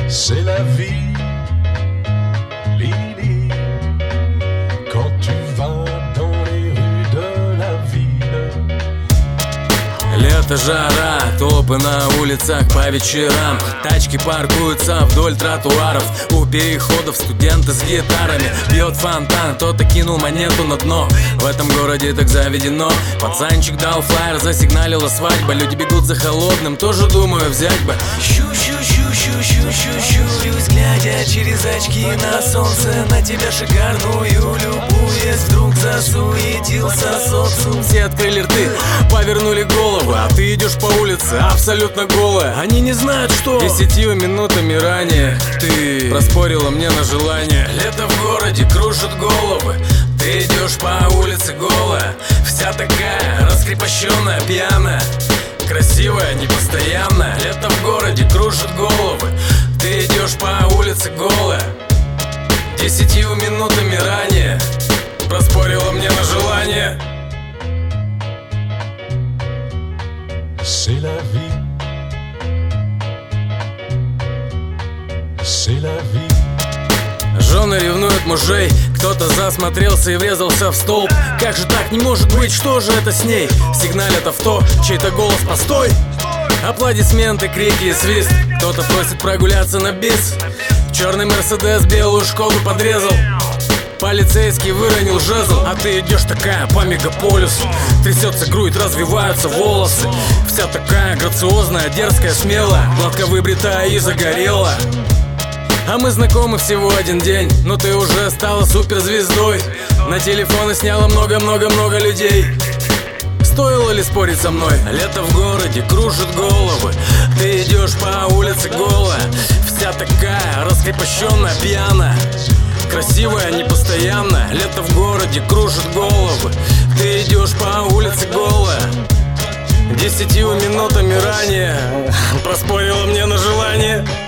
C'est la vie, Lily, quand tu vas dans les rues de la ville. Лето, жара, толпы на улицах по вечерам. Тачки паркуются вдоль тротуаров, у переходов студенты с гитарами. Бьет фонтан, кто-то кинул монету на дно. В этом городе так заведено. Пацанчик дал флаер, засигналила свадьба. Люди бегут за холодным, тоже думаю взять бы. Щурюсь, глядя через очки на солнце, на тебя шикарную любуясь. Вдруг засуетился социум. Все открыли рты, повернули головы, а ты идешь по улице абсолютно голая. Они не знают, что 10 минутами ранее ты проспорила мне на желание. Лето в городе кружит головы, ты идешь по улице голая, вся такая раскрепощенная, пьяная, красивая, непостоянная. Лето в городе кружит головы, ты идешь по улице голая, 10 минутами ранее проспорила мне на желание. C'est la vie, c'est la vie. Жены ревнуют мужей, кто-то засмотрелся и врезался в столб. Как же так не может быть, что же это с ней? Сигналят авто, чей-то голос «Постой!» Аплодисменты, крики и свист. Кто-то просит прогуляться на бис. Черный Мерседес белую Шкоду подрезал. Полицейский выронил жезл, а ты идешь такая по мегаполису. Трясется грудь, развиваются волосы. Вся такая грациозная, дерзкая, смелая, гладко выбритая и загорелая. А мы знакомы всего один день, но ты уже стала суперзвездой. На телефоны сняла много-много-много людей. Стоило ли спорить со мной? Лето в городе кружит головы, ты идешь по улице голая, вся такая раскрепощенная, пьяная, красивая, непостоянная. Лето в городе кружит головы, ты идешь по улице голая, 10 минутами ранее проспорила мне на желание.